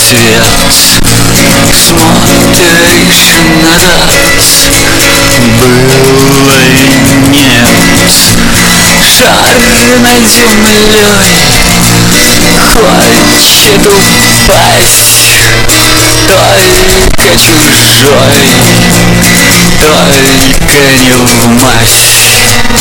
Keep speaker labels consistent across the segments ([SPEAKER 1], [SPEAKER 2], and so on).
[SPEAKER 1] свет. Смотришь назад, было ли нет. Шар над землей хочет упасть, только чужой, только не в масть.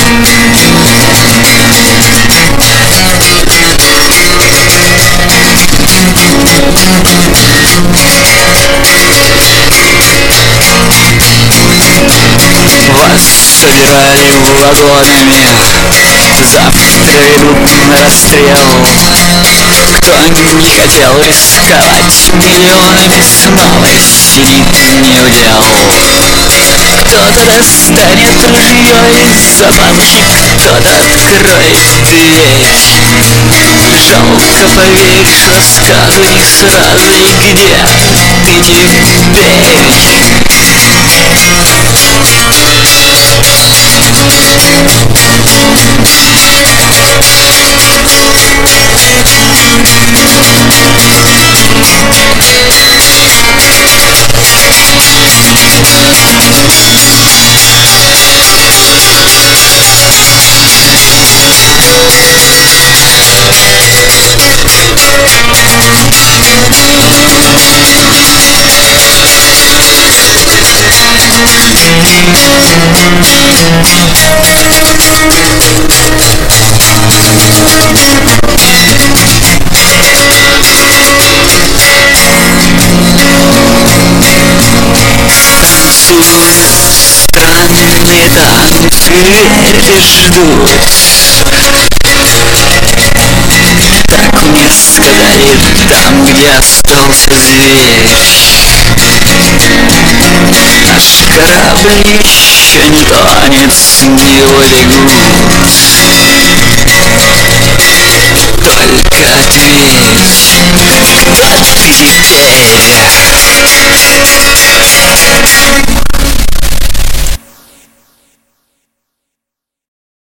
[SPEAKER 1] Вас собирали вагонами, завтра идут на расстрел. Кто не хотел рисковать миллионами, снова сидит неудел. Кто-то достанет ружье из-за бабки, кто-то откроет дверь. Жалко поверить рассказу не сразу, и где ты теперь? Странные танцы ждут. Так мне сказали там, где остался зверь. Наш корабль еще не тонет, с него бегут. Только ответь, кто ты теперь?